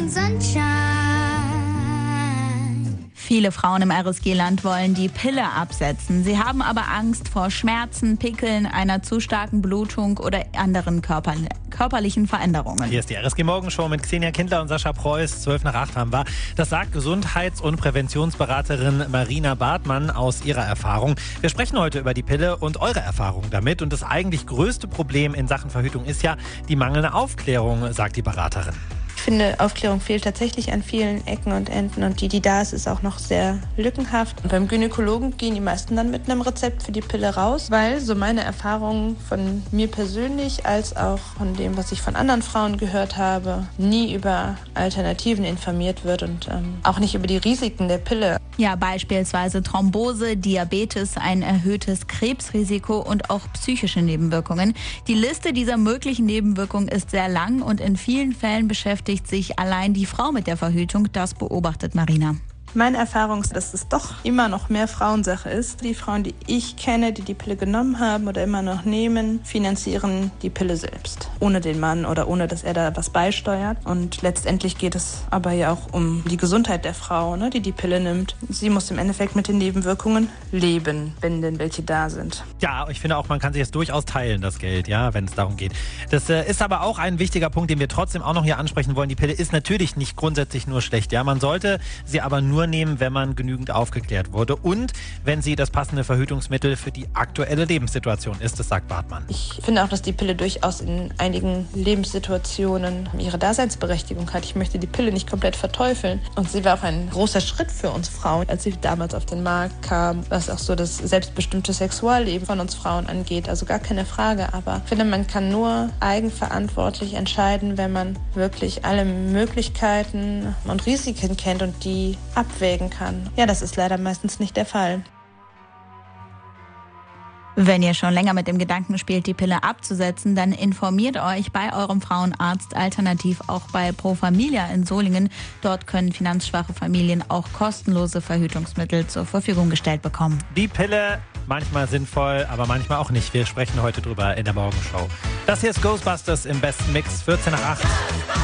and sunshine. Viele Frauen im RSG-Land wollen die Pille absetzen. Sie haben aber Angst vor Schmerzen, Pickeln, einer zu starken Blutung oder anderen körperlichen Veränderungen. Hier ist die RSG-Morgenshow mit Xenia Kindler und Sascha Preuß. 7:55 haben wir. Das sagt Gesundheits- und Präventionsberaterin Marina Bartmann aus ihrer Erfahrung. Wir sprechen heute über die Pille und eure Erfahrungen damit. Und das eigentlich größte Problem in Sachen Verhütung ist ja die mangelnde Aufklärung, sagt die Beraterin. Ich finde, Aufklärung fehlt tatsächlich an vielen Ecken und Enden und die da ist auch noch sehr lückenhaft. Und beim Gynäkologen gehen die meisten dann mit einem Rezept für die Pille raus, weil so meine Erfahrungen von mir persönlich als auch von dem, was ich von anderen Frauen gehört habe, nie über Alternativen informiert wird und auch nicht über die Risiken der Pille. Ja, beispielsweise Thrombose, Diabetes, ein erhöhtes Krebsrisiko und auch psychische Nebenwirkungen. Die Liste dieser möglichen Nebenwirkungen ist sehr lang und in vielen Fällen beschäftigt sich allein die Frau mit der Verhütung. Das beobachtet Marina. Meine Erfahrung ist, dass es doch immer noch mehr Frauensache ist. Die Frauen, die ich kenne, die die Pille genommen haben oder immer noch nehmen, finanzieren die Pille selbst. Ohne den Mann oder ohne, dass er da was beisteuert. Und letztendlich geht es aber ja auch um die Gesundheit der Frau, ne, die die Pille nimmt. Sie muss im Endeffekt mit den Nebenwirkungen leben, wenn denn welche da sind. Ja, ich finde auch, man kann sich das durchaus teilen, das Geld, ja, wenn es darum geht. Das ist aber auch ein wichtiger Punkt, den wir trotzdem auch noch hier ansprechen wollen. Die Pille ist natürlich nicht grundsätzlich nur schlecht, ja. Man sollte sie aber nur nehmen, wenn man genügend aufgeklärt wurde und wenn sie das passende Verhütungsmittel für die aktuelle Lebenssituation ist, das sagt Bartmann. Ich finde auch, dass die Pille durchaus in einigen Lebenssituationen ihre Daseinsberechtigung hat. Ich möchte die Pille nicht komplett verteufeln. Und sie war auch ein großer Schritt für uns Frauen, als sie damals auf den Markt kam, was auch so das selbstbestimmte Sexualleben von uns Frauen angeht. Also gar keine Frage. Aber ich finde, man kann nur eigenverantwortlich entscheiden, wenn man wirklich alle Möglichkeiten und Risiken kennt und die abwägen kann. Ja, das ist leider meistens nicht der Fall. Wenn ihr schon länger mit dem Gedanken spielt, die Pille abzusetzen, dann informiert euch bei eurem Frauenarzt, alternativ auch bei Pro Familia in Solingen. Dort können finanzschwache Familien auch kostenlose Verhütungsmittel zur Verfügung gestellt bekommen. Die Pille, manchmal sinnvoll, aber manchmal auch nicht. Wir sprechen heute drüber in der Morgenshow. Das hier ist Ghostbusters im besten Mix, 14:08.